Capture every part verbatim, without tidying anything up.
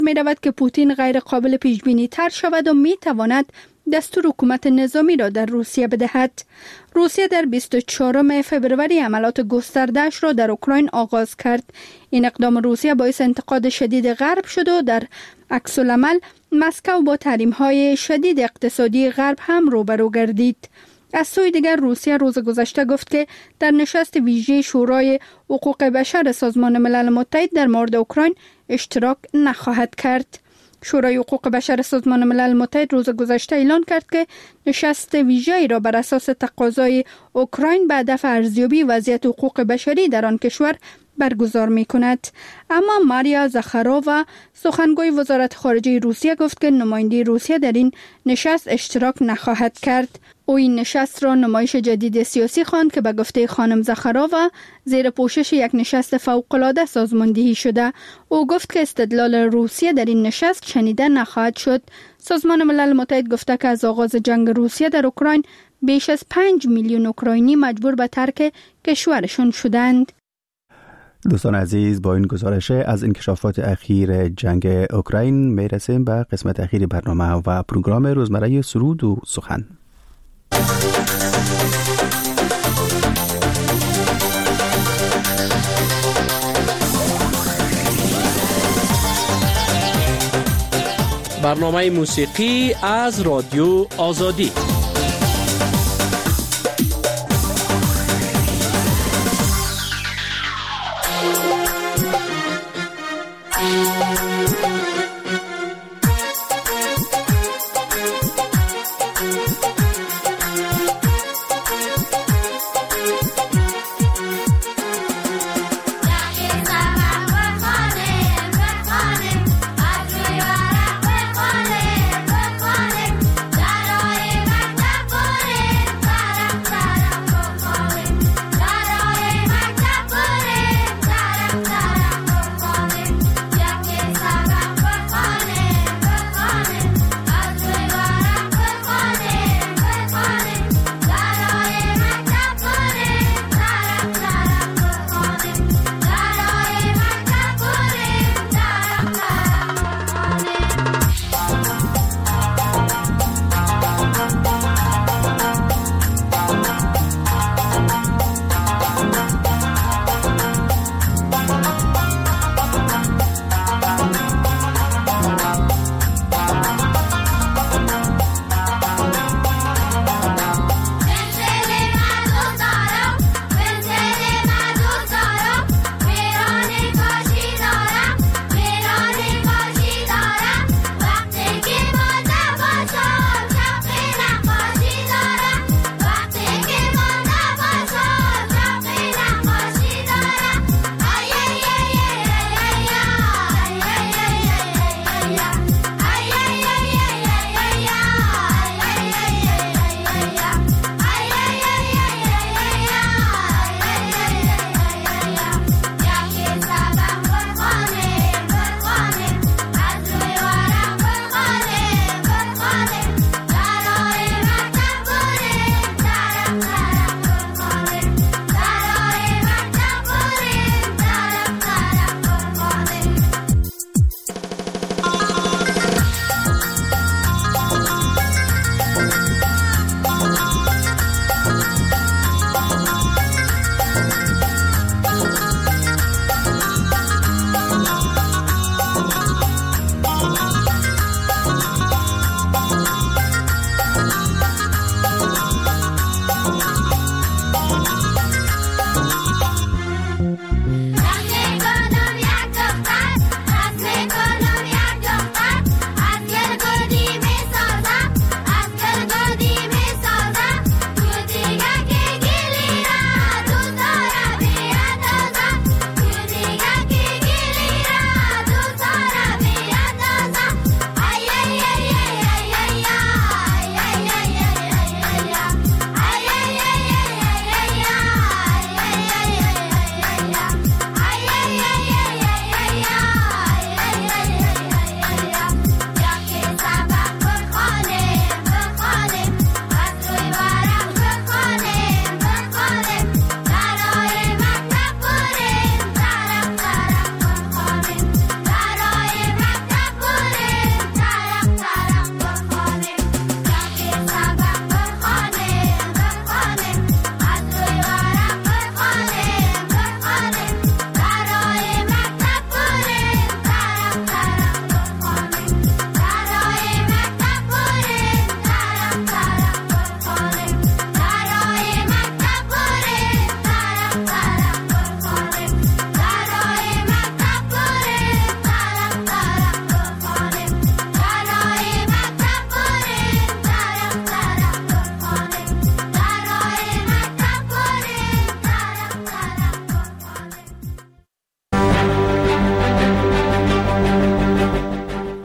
می رود که پوتین غیر قابل پیش بینی تر شود و می تواند دستور حکومت نظامی را در روسیه بدهد. روسیه در بیست و چهارم فوریه عملیات گسترده‌اش را در اوکراین آغاز کرد. این اقدام روسیه باعث انتقاد شدید غرب شد و در عکس العمل مسکو با تحریم‌های شدید اقتصادی غرب هم روبرو گردید. از سوی دیگر روسیه روز گذشته گفت که در نشست ویژه شورای حقوق بشر سازمان ملل متحد در مورد اوکراین اشتراک نخواهد کرد. شورای حقوق بشر سازمان ملل متحد روز گذشته اعلان کرد که نشست ویژه‌ای را بر اساس تقاضای اوکراین به هدف ارزیابی وضعیت حقوق بشری در آن کشور برگزار می کند. اما ماریا زاخارووا سخنگوی وزارت خارجه روسیه گفت که نماینده روسیه در این نشست اشتراک نخواهد کرد. او این نشست را نمایش جدید سیاسی خواند که به گفته خانم زاخارووا زیر پوشش یک نشست فوق‌العاده سازماندهی شده. او گفت که استدلال روسیه در این نشست شنیده نخواهد شد. سازمان ملل متحد گفته که از آغاز جنگ روسیه در اوکراین بیش از پنج میلیون اوکراینی مجبور به ترک کشورشان شدند. دوستان عزیز، با این گزارش از انکشافات اخیر جنگ اوکراین می رسیم به قسمت اخیر برنامه و پروگرام روزمره سرود و سخن. برنامه موسیقی از رادیو آزادی. Bye.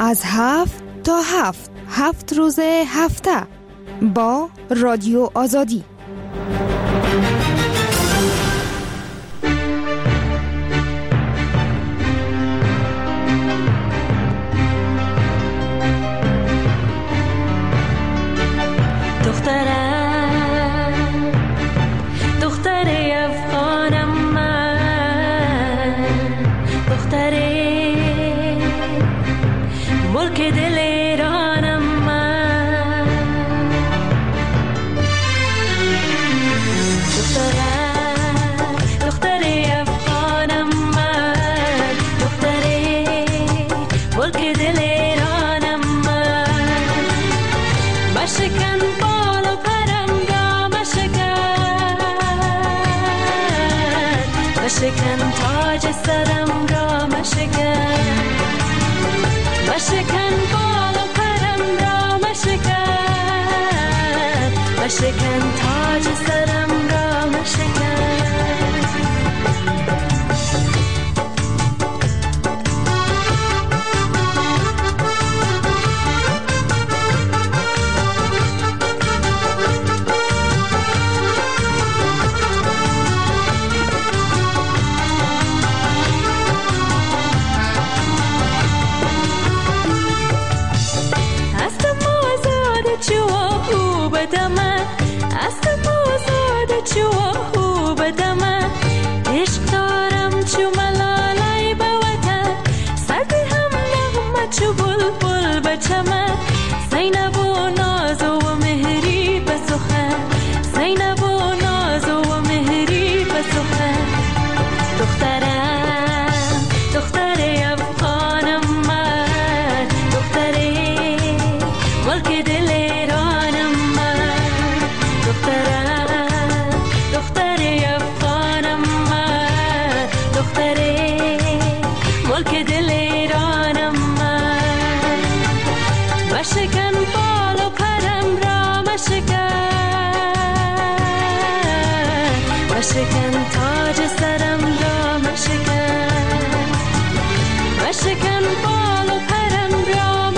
از هفت تا هفت هفت روز هفته با رادیو آزادی. مشکن تاج سرم را مشکن، مشکن بال و پرم را مشکن، مشکن تاج سرم را مشکن. مشکن تاج سرم را مشکن، مشکن بال و پرم را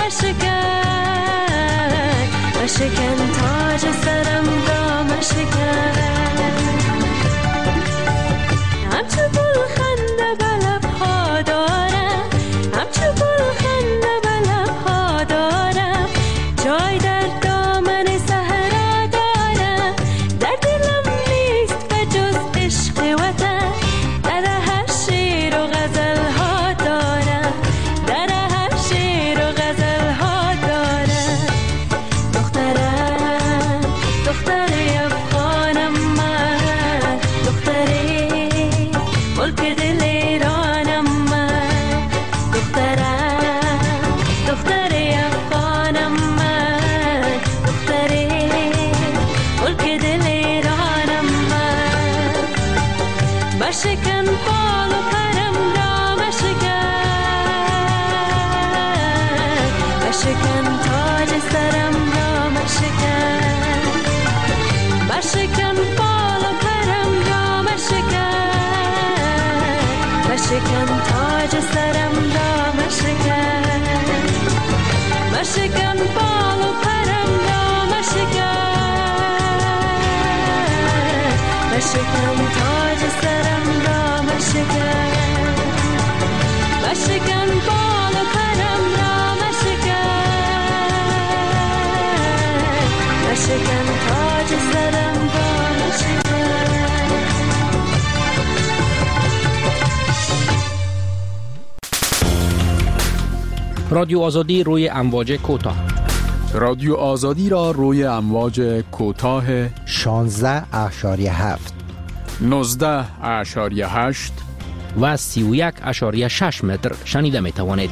مشکن، مشکن تاج سرم را مشکن. همچو گل خنده به لب‌ها دارم، همچو گل خنده به لب‌ها دارم، جای در دامن صحرا دارم، در دلم نیست به جز عشق وطن، در هر شعر و غزل‌ها دارم، در هر شعر و غزل‌ها دارم. دخترم دختر افغانم من، دختری ملک دل ایرانم من، دخترم دختر افغانم من، دختری ملک دل ایرانم من. مشکن بال و پرم را مشکن، مشکن تاج سرم را مشکن، مشکن بال و پرم را مشکن، مشکن تاج سرم را مشکن، مشکن بال و پرم را مشکن، مشکن تاج سرم را مشکن، مشکن بال و پرم را مشکن، مشکن تاج سرم را مشکن. رادیو آزادی روی امواج کوتاه. رادیو آزادی را روی امواج کوتاه شانزده اشاریه هفت، نوزده اشاریه هشت و سی و یک اشاریه شش متر شنیده می توانید.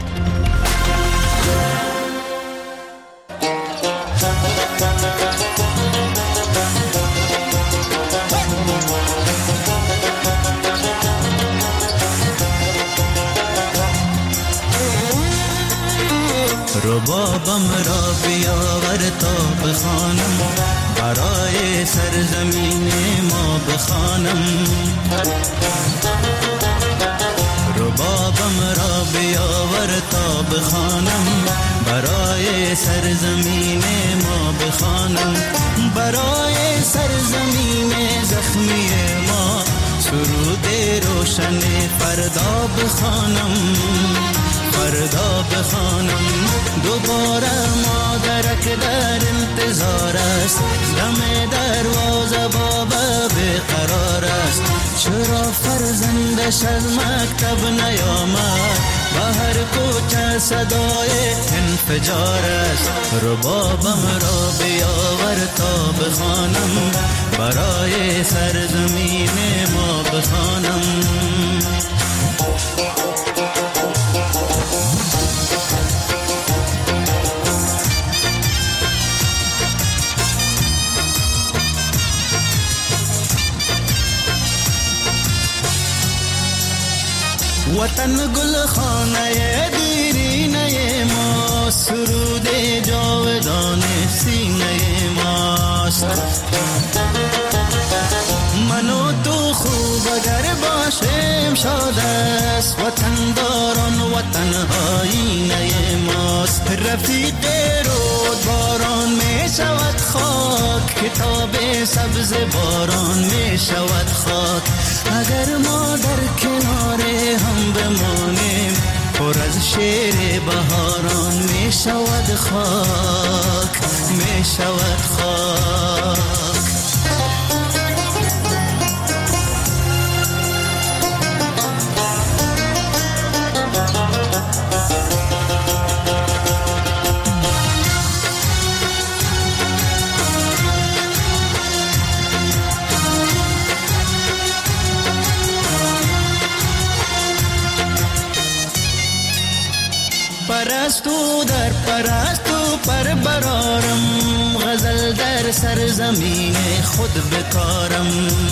ربابم را بیاور تا بخوانم، برای سرزمین ما بخوانم. ربابم را بیاور تا بخوانم، برای سرزمین ما بخوانم، برای سرزمین زخمی ما سرود روشن فردا بخوانم، فردا بخوانم. دوباره مادرک در انتظار است، دم دروازه بابا بیقرار است. چرا فرزندش از مکتب نیامد؟ با هر کوچه صدای انفجار است. ربابم را بیاور تا بخوانم، برای سرزمین ما بخوانم. وطن گل خانه دیرینه ما، سرود جاودان سینه ماست. من و تو خوب اگر باشیم شاد است، وطن داران وطن آینه ماست. رفیق رود باران می شود خاک، کتاب سبز باران می شود خاک. اگر ما در کنار هم بمانیم، پر از شعر بهاران می شود خاک، می شود خاک. پرستو در پرستو پر برارم، غزل در سرزمین خود بکارم.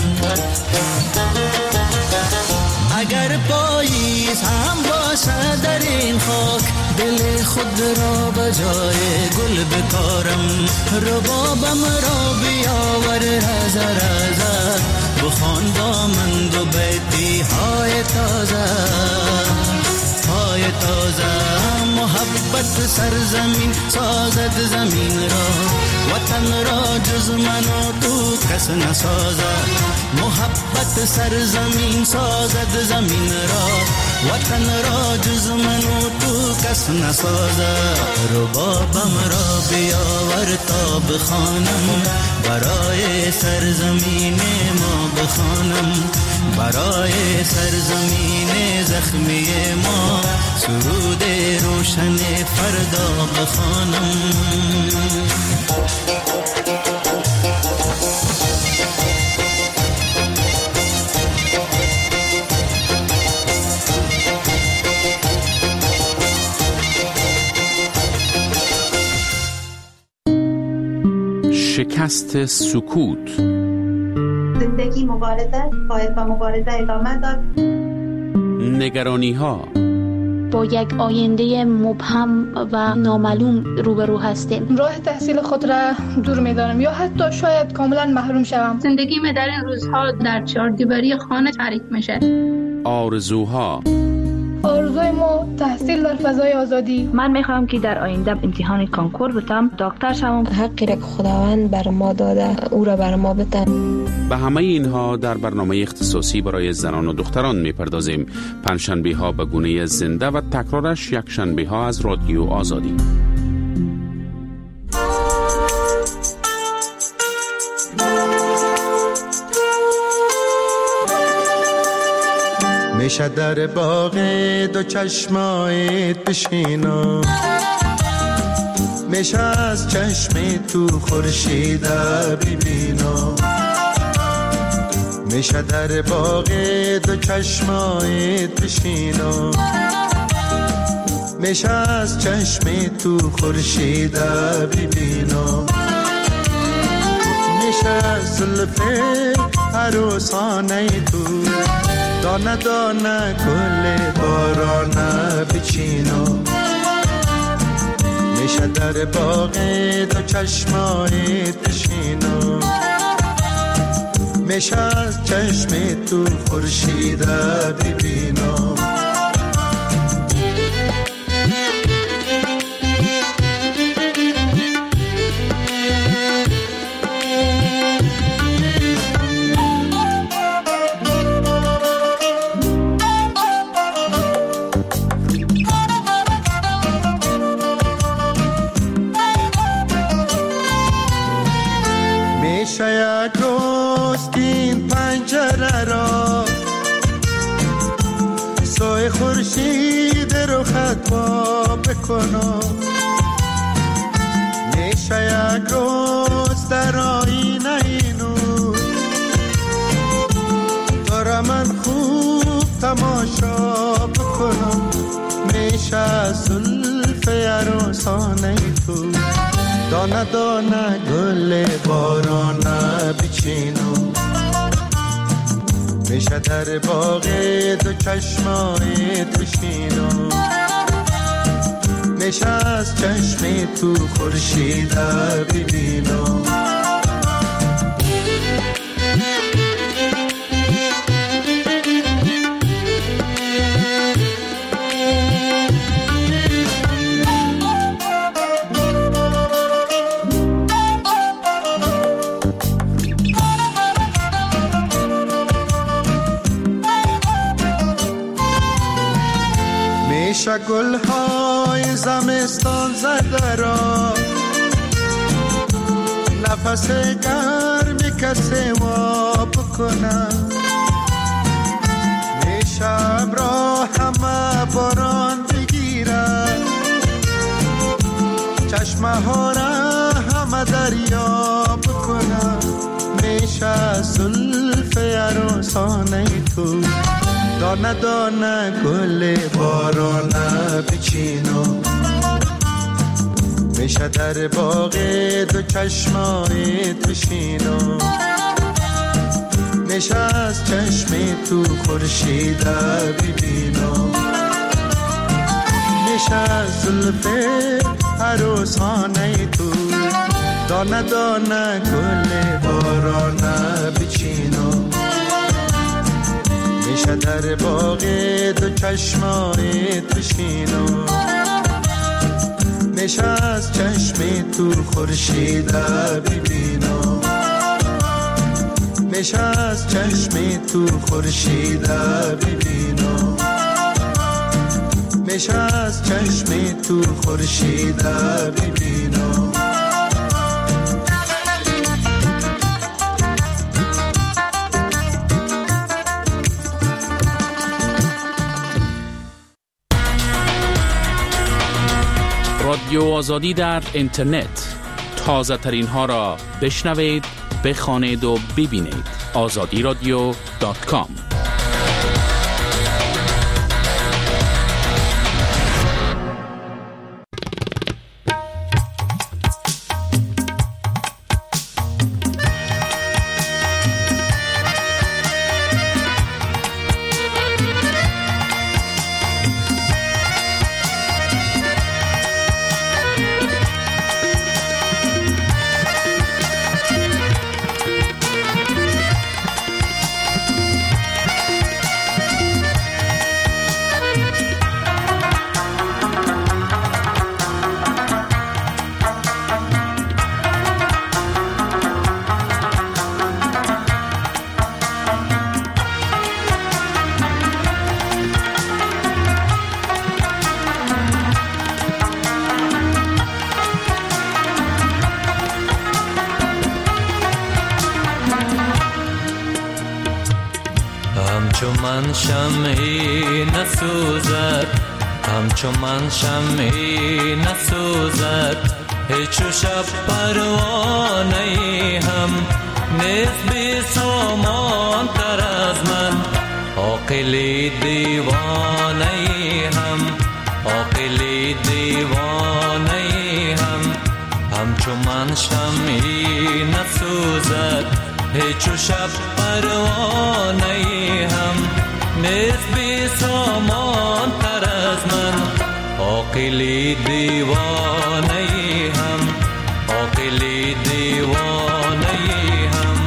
اگر پاییز هم باشه در این خاک، دل خود را به جای گل بکارم. ربابم را بیاور رز رز، بخوان با من دو بیتی های تازه، های تازه. محبت سرزمین سازد زمین را، وطن را جز من و تو کس نسازد. محبت سرزمین سازد زمین را، وطن را جز من و تو کس نسازد. ربابم را بیاور تا بخوانم، برای سرزمین ما بخوانم، برای سرزمین زخمی ما سرود روشن فردا بخوانم. شکست سکوت. زندگی مبارزه، باید با مبارزه ادامه داد. نگرانی ها. با یک آینده مبهم و نامعلوم روبرو هستیم. راه تحصیل خود را دور می‌دانم یا حتی شاید کاملا محروم شوم. زندگی من در این روزها در چهاردیواری خانه تعریف میشه. آرزوها. آرزوی ما تحصیل در فضای آزادی. من میخوام که در آینده امتحان کانکور بتم، دکتر شوم. حقی را که خداوند بر ما داده او را بر ما بده. به همه اینها در برنامه اختصاصی برای زنان و دختران میپردازیم. پنجشنبه ها به گونه زنده و تکرارش یک شنبه ها از رادیو آزادی. میشه در باغ دو چشمایت بشینم، میشه از چشم تو خورشید ببینم. میشه در باغ دو چشمایت بشینم، میشه از چشم تو خورشید ببینم. میشه از زلف عروسانه تو دانه دانه گل بارانه بچینم. میشه در باغ دو چشمایت بشینم، میشه از چشم تو خورشید ببینم. وفا بکنم، میشه یک روز در آینه اینو داره من خوب تماشا بکنم، میشه زلف عروسانه تو دانه دانه گل بارانه بچینم، میشه در باغ دو چشمای تو شینم، میشه از چشم تو خورشید ببینم. میشه گلهای زمستان زده را نفس گرمی کسی وا بکنم، میشه ابرا همه باران بگیره، چشمه ها را همه دریا بکنم، میشه زلف عروسانه تو دانه دانه گل بارانه بچینم، میشه در باغ دو چشمای تو شینم، میشه از چشم تو خورشید ببینم، میشه از زلف عروسانه تو دانه دانه گل بارانه بچینم، میشه در باغ دو چشمای تو شینم، میشه از چشم تو خورشید ببینم، میشه از چشم تو خورشید ببینم، میشه از چشم تو خورشید ببینم. رادیو آزادی در اینترنت، تازه ترین ها را بشنوید، بخوانید و ببینید. آزادی رادیو دات کام. همچو من شمعی نسوزد، همچو من شمعی نسوزد، هیچو شب پروانه هم نیست بی سامان تر از من، عاقلی دیوانه هم، عاقلی دیوانه هم، همچو من شمعی نسوزد، هیچو شب پروانه هم نیست بی سامان تر از من، عاقلی دیوانه هم، عاقلی دیوانه هم.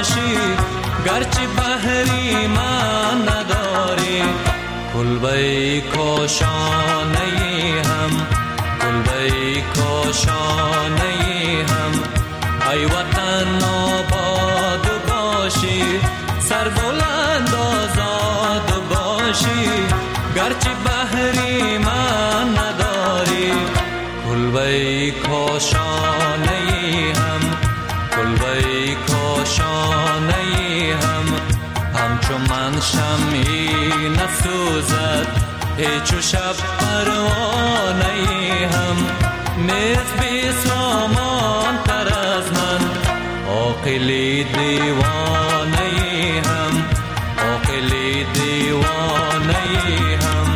باشی گرچه بحری من نداری کلبه کاشانه هم کلبه کاشانه هم ای وطن آباد باشی سر بلند آزاد باشی گرچه بحری من نداری کلبه کاشانه هم کلبه کاشانه هم همچو من شمعی نسوزد هیچ و شب پروانه هم نیست بی سامان تر از من عاقلی دیوانه هم عاقلی دیوانه هم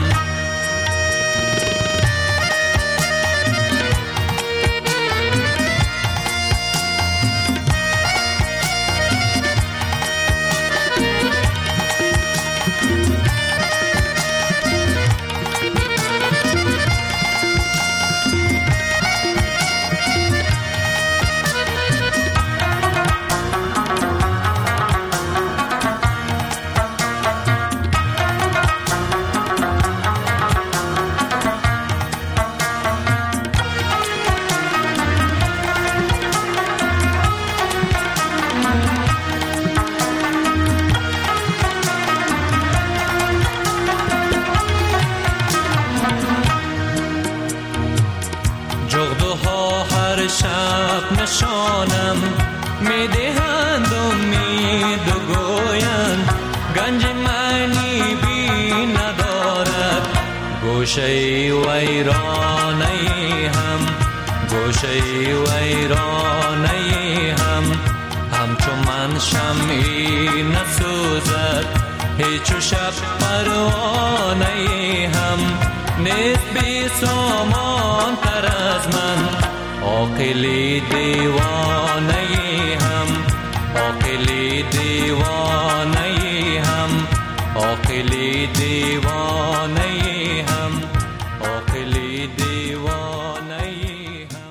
شب نشانم می دهند امید و گویند گنج معنی بی ندارد گوشه ویرانه هم گوشه ویرانه هم همچو من شمعی نسوزد هیچ و شب پروانه هم نیست بی سامان تر از من عاقلی دیوانه هم عاقلی دیوانه هم عاقلی دیوانه هم عاقلی دیوانه هم.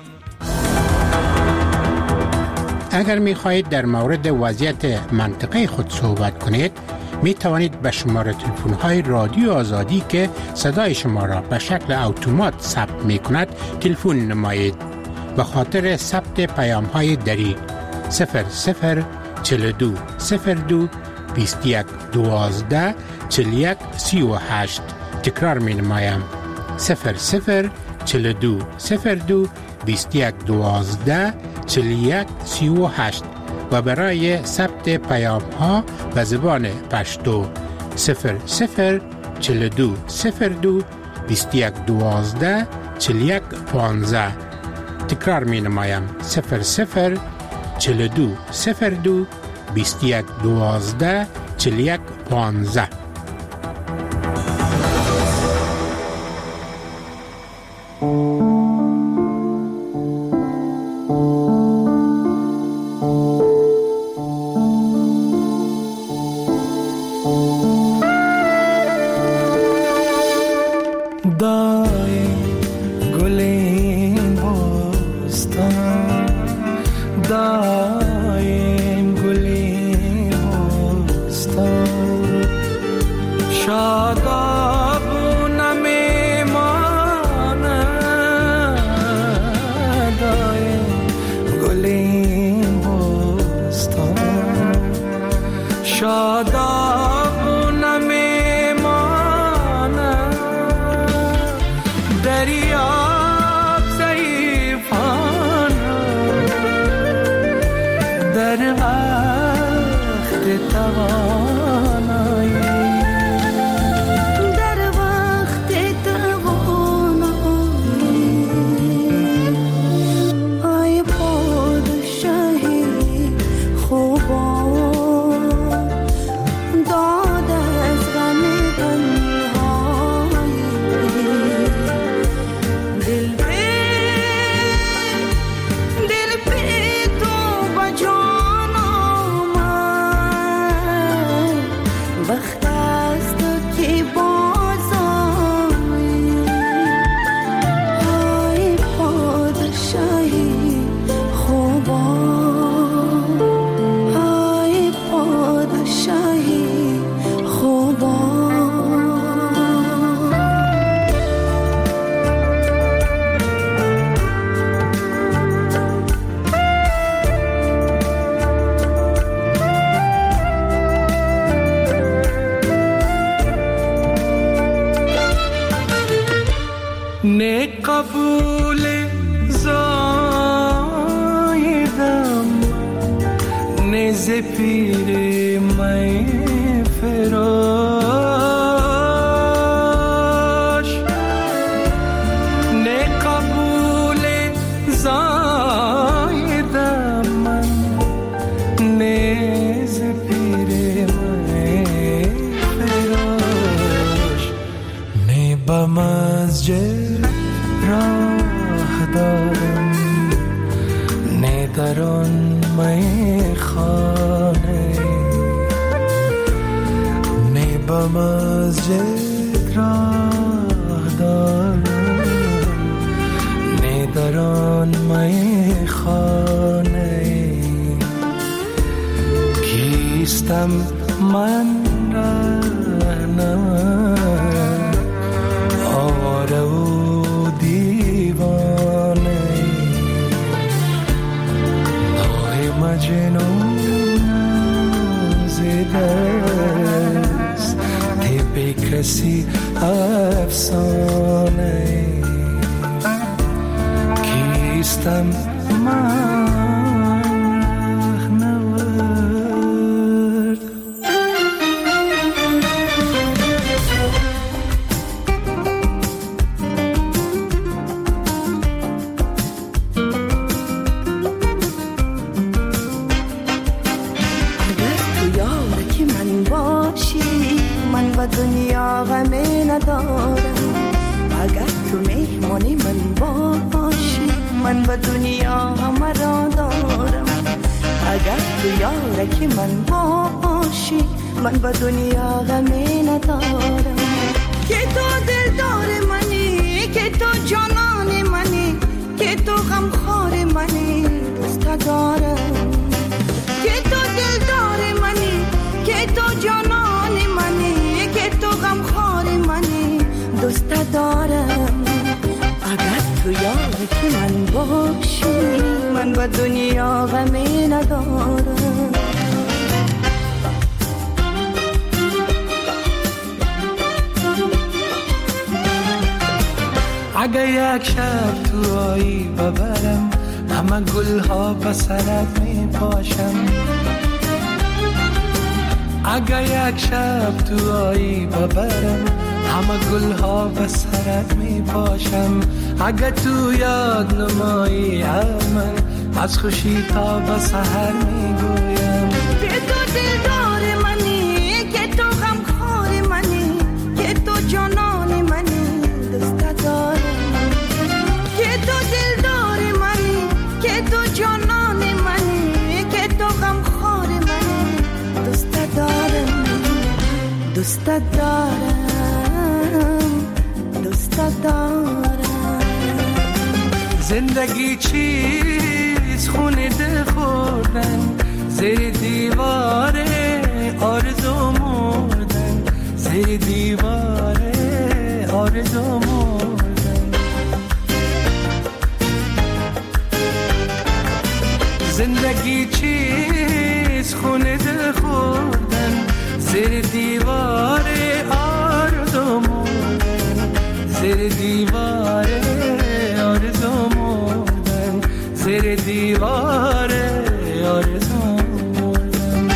اگر می خواهید در مورد وضعیت منطقه خود صحبت کنید می توانید به شماره تلفن های رادیو آزادی که صدای شما را به شکل اتومات ثبت می کند تلفن نمایید. به خاطر ثبت پیام های دری صفر صفر چهل و دو صفر دو بیست و یک دوازده چهل و یک سی و هشت تکرار می نمایم صفر صفر چهل و دو صفر دو بیست و یک دوازده چهل و یک سی و هشت و برای ثبت پیام ها به زبان پشتو صفر صفر چهل و دو صفر دو بیست و یک دوازده چهل و یک پانزده تکرار می نمایم صفر صفر چهل و دو صفر دو بیست و یک دوازده چهل و یک پانزده. दिल पे तो बजाना मैं نیز پیر می فراش نه قبول زایدم من نیز پیر می فراش نه به مسجد راه دارم نه در آن می خانه نه به مسجد راه دارم نه در آن می خانه کیستم من رهنم آره و دیوانه مجنون زدست تیپ کسی افسانه کیستم من رهنورد دنیا غمی ندارم اگر تو مهمانی من باشی من به دنیا همه را دارم اگر تو یارکی من باشی من به دنیا غمی ندارم که تو دلدار منی که تو جانان منی که تو غمخوار منی دوست دارم که تو دلدار منی که تو جانان منی تو غمخوار منی دوست دارم اگر تو یاری که من باشی من به دنیا غمی ندارم اگر یک شب تو آیی ببرم همه گلها به سرت می پاشم اگر یک شب تو آیی ببرم همه گلها به سرت می پاشم اگر تو یاد نمایی من از خوشی تا به سحر می گویم که تو دلدار منی که تو غمخوار منی که تو جانان منی دوست دارم که تو دلدار منی که تو جانان منی که تو غمخوار منی دوست دارم دوست دارم دوست دارم زندگی چیز خونه ده خوردن زیر دیواره آرزو مردن زیر دیواره آرزو مردن زندگی چیز خونه ده خوردن زیر دیواره آرزو مردن زیر دیواره آرزو مردن زیر دیواره آرزو مردن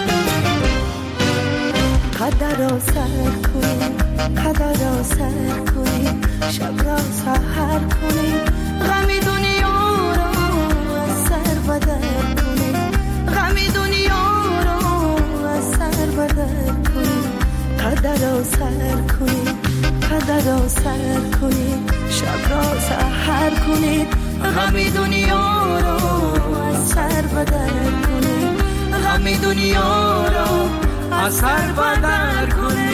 قدر را سر کنی قدر را سر کنی شب را سحر کنی غمی دنیا را از سر بدر کنی غمی دنیا را از سر بدر کنی قدر را سر کنی قدر را سر کنی شب را سحر کنی غمی دنیا را از سر بدر کنی غمی دنیا را از سر بدر کنی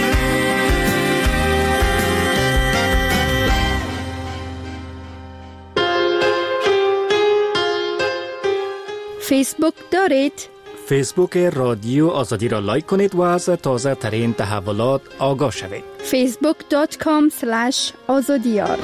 فیسبوک دارید؟ فیسبوک رادیو آزادی را لایک کنید و از تازه ترین تحولات آگاه شوید. فیسبوک دات کام سلش آزادیار.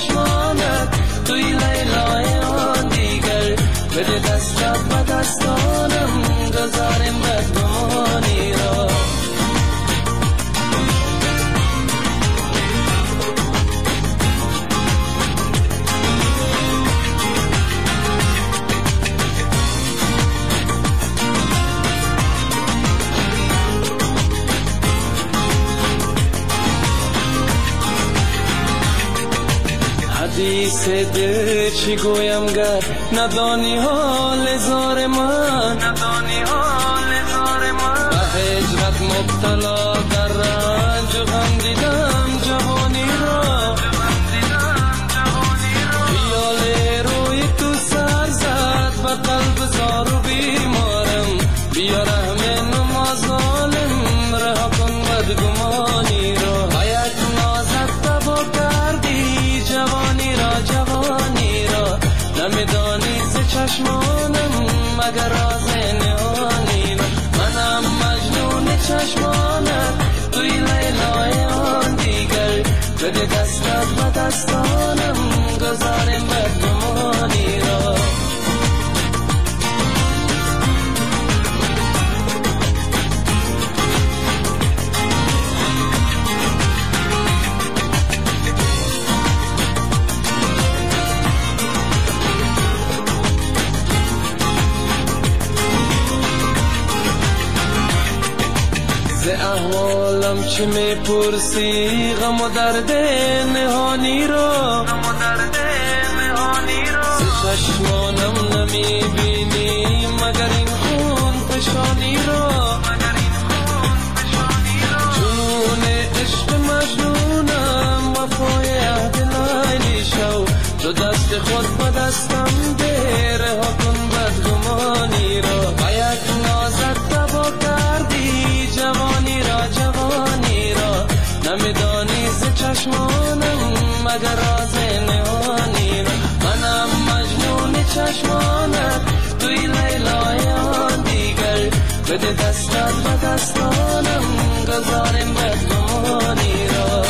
چشمانت توی لیلای آن دیگر بده دستت و دستانم گذاریم بدگمانی را حدیث دل چی گویم گر ندانی حال زار من ندانی حال زار من به هجرت مبتلا در رنج و غم دیدم جوانی را خیال روی تو سر زد و قلب زار و بیمارم بیا رحم نما ظالم رها کن بدگمانی را و یک نازت تبا کردی جوانی را جوانی را نمیدانی ز چشمانم مگر راز نهانی را منم مجنون چشمانت توی لیلای آن دیگر بده دستت و دستانم گذاریم بدگمانی را ز احوالم چه میپرسی غم و درد نهانی را ز چشمانم نمیبینی مگر این خون فشانی را جنون عشق مجنونم وفای عهد لیلی شو تو دست خود به دستم ده رها کن بدگمانی را و یک نازت تبا کردی جوانی را جوانی را نمیدانی ز چشمانم مگر راز نهانی را منم مجنون چشمانت توی لیلای آن دیگر بده دستت و دستانم گذاریم بدگمانی را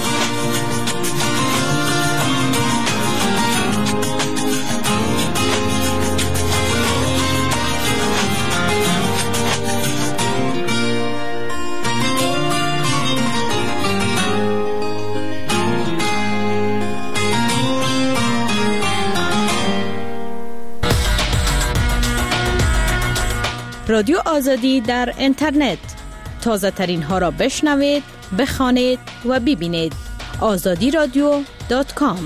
رادیو آزادی در اینترنت تازه ترین ها را بشنوید، بخوانید و ببینید. آزادی رادیو دات کام.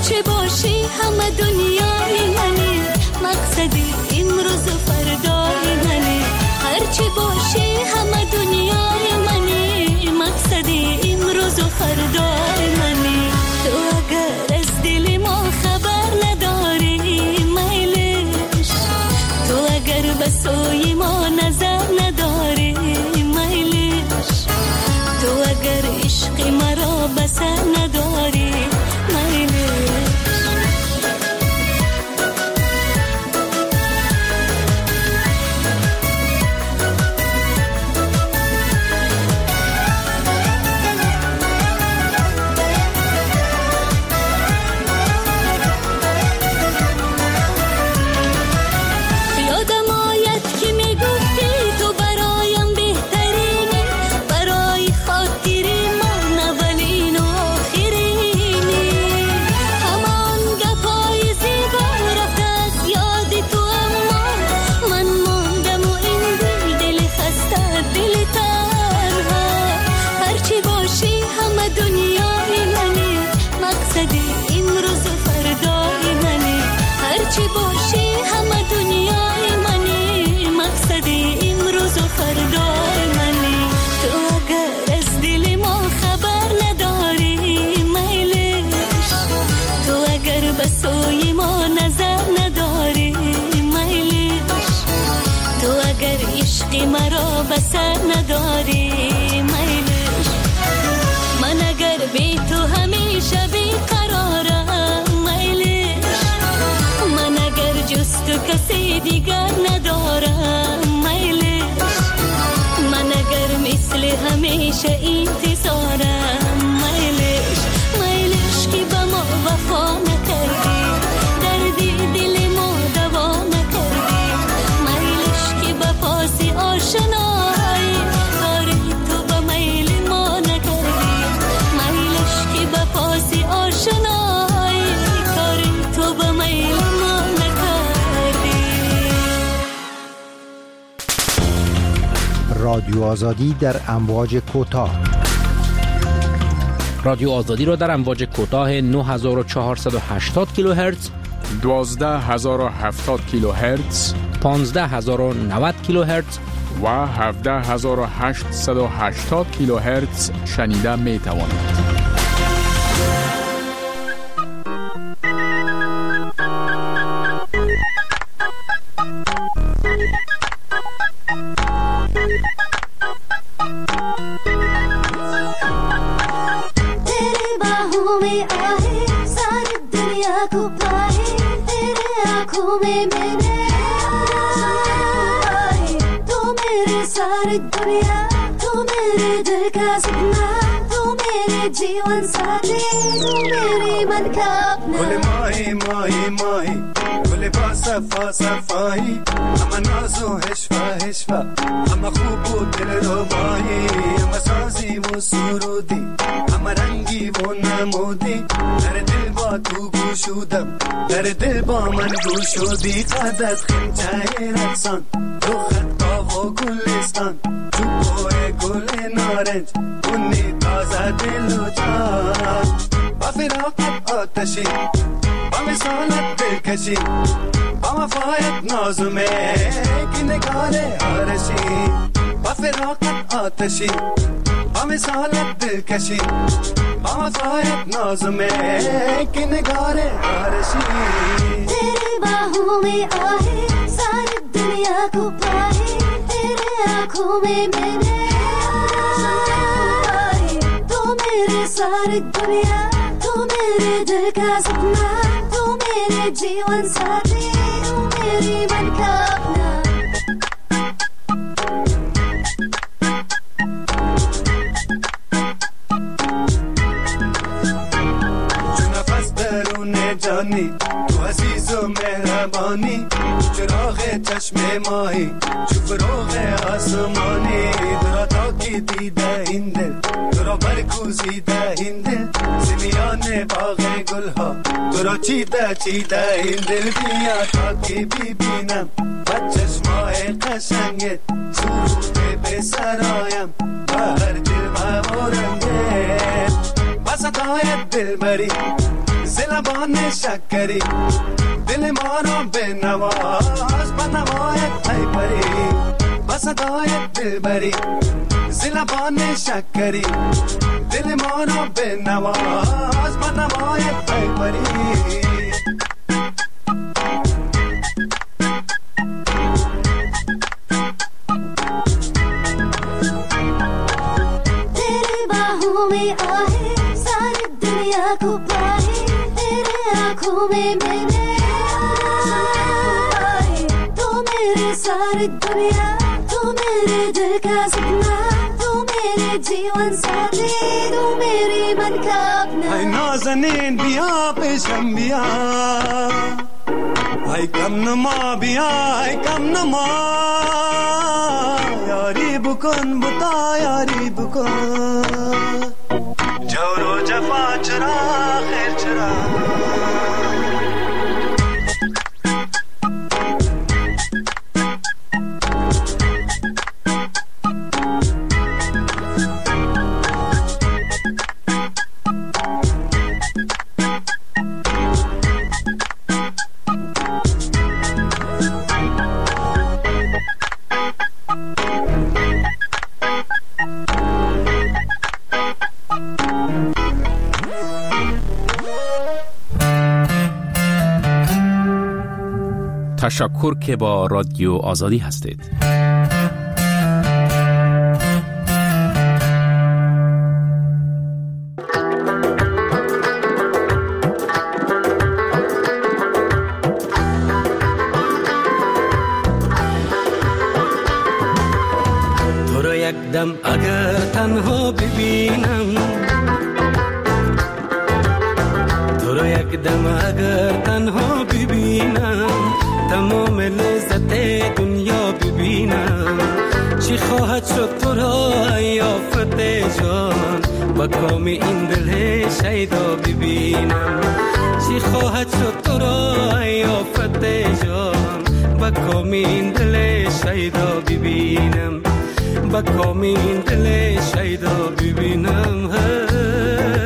هرچه باشی همه دنیای منی، مقصدی امروز و فردای منی. هرچه باشی همه دنیای منی، مقصدی امروز و فردای منی. تو اگر از دل ما خبر نداری میلش، تو اگر به سوی ما نظر نداری میلش، تو اگر عشق مرا بسر نداری میلش. مرا بسر نداری میلش، من اگر بی تو همیشه بی قرارم میلش، من اگر جز تو کسی دیگر ندارم میلش، من اگر مثل همیشه انتظارم میلش. میلش که به ما وفا نکردی، دردی دل ما دوا نکردی، میلش که به پاس آشنایی کاری تو به میل ما نکردی، میلش که به پاس آشنایی کاری تو به میل ما نکردی. رادیو آزادی در امواج کوتاه. رادیو آزادی را در امواج کوتاه نه هزار و چهارصد و هشتاد کیلوهرتز، دوازده هزار و هفتاد کیلوهرتز، پانزده هزار و نود کیلوهرتز و هفده هزار و هشتصد و هشتاد کیلوهرتز شنیده می توانید. گل ماهی ماهی ماهی گل با صفا صفایی، اما ناز و حشفه حشفه، اما خوب و دل رو ماهی، اما سازی و سرودی، اما رنگی و نمودی. در دل با تو گوشودم، در دل با من گوشودی. قد از خمچه رقصان تو خطا و گلستان، تو بوی گل نارنج اونی تازه دل و جان. با فراقت آتشی، با مثالت دلکشی، با وفایت نازمه که نگار آرشی. با فراقت آتشی، با مثالت دلکشی، با وفایت نازمه که نگار آرشی. تیرے باہوں میں آہے ساری دنیا کو پائے، تیرے آنکھوں میں میں نے آئی. تو میرے ساری دنیا، تو میرے دل کا سپنا، تو میرے جیون ساتھی، تو میری من کا اپنا. جانی تو عزیز و مهربانی، چراغ چشم ماهی، چو فروغ آسمانی. درا تاکی دیده این دل، درا برکوزیده این دل، زمیان باغ گلها درا چیده چیده این دل. بیا تاکی ببینم و چشمای قشنگت، سرود به سرایم بر دل و رنگت. با صدای دل بری زلبان شکری دل ما را به نواز با نوایت پیپری با صدایت دلبری زلبان شکری دل ما را به نواز با نوایت پیپری में आहे सारी दुनिया को पाए तेरे आँखों में मैंने आए तू मेरी सारी दुनिया तू मेरे दिल का सपना तू मेरे जीवन साथी तू मेरी मन का अपना हाय नाज़नीन बिया पेशम बिया हाय कम नमा बिया हाय कम नमा यारी बुकन बुता यारी बुकन जौरो जफा चरा खैर चरा تشکر که با رادیو آزادی هستید. تو رو یک دم اگر تنها ببینم تو رو یک دم اگر تنها ببینم تمام لذت دنیا ببینم چی خواهد شد تو را یافت جان با کام این دل شیدا ببینم چی خواهد شد تو را یافت جان با کام این دل شیدا ببینم با کام این دل شیدا ببینم